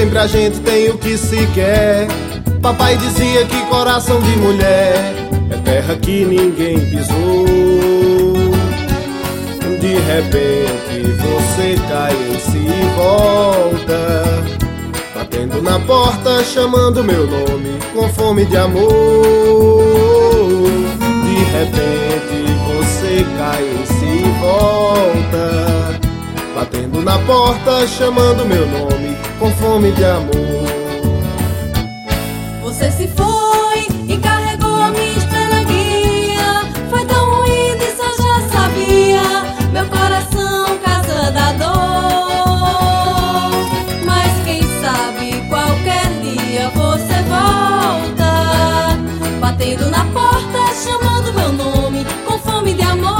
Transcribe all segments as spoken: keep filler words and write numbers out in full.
sempre a gente tem o que se quer. Papai dizia que coração de mulher é terra que ninguém pisou. De repente você cai em si e volta, batendo na porta, chamando meu nome com fome de amor. De repente você cai em si e volta, batendo na porta, chamando meu nome com fome de amor. Você se foi e carregou a minha estrela guia. Foi tão ruim, disso eu já sabia. Meu coração, casa da dor. Mas quem sabe qualquer dia você volta, batendo na porta, chamando meu nome com fome de amor.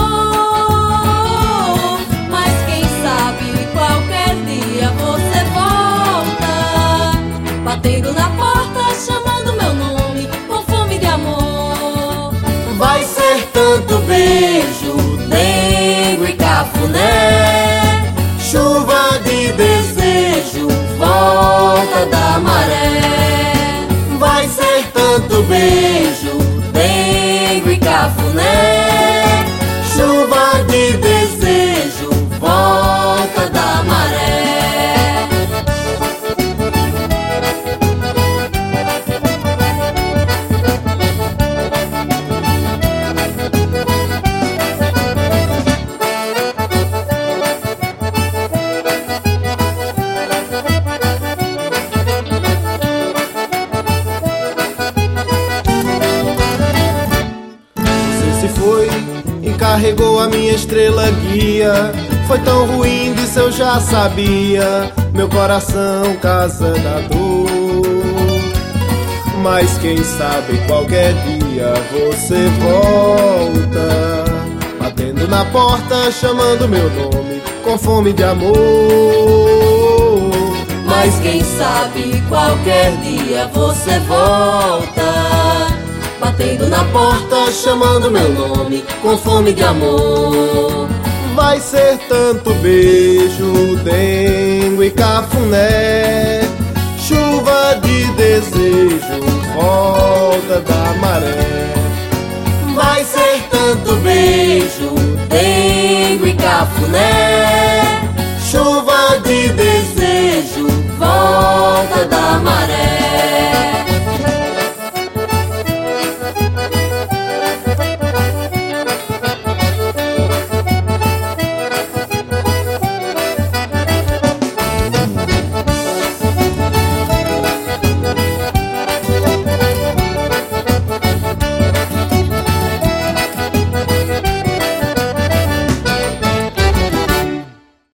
Mas quem sabe qualquer dia você volta, batendo na porta, chamando meu nome com fome de amor. Vai ser tanto beijo, dengo e cafuné, chuva de desejo, volta da maré. Vai ser tanto beijo, dengo e cafuné, chuva de desejo, volta da maré. Se foi e carregou a minha estrela guia. Foi tão ruim, disso eu já sabia. Meu coração, casa da dor. Mas quem sabe qualquer dia você volta, batendo na porta, chamando meu nome com fome de amor. Mas quem sabe qualquer dia você volta, batendo na porta, chamando meu nome com fome de amor. Vai ser tanto beijo, dengo e cafuné, chuva de desejo, volta da maré.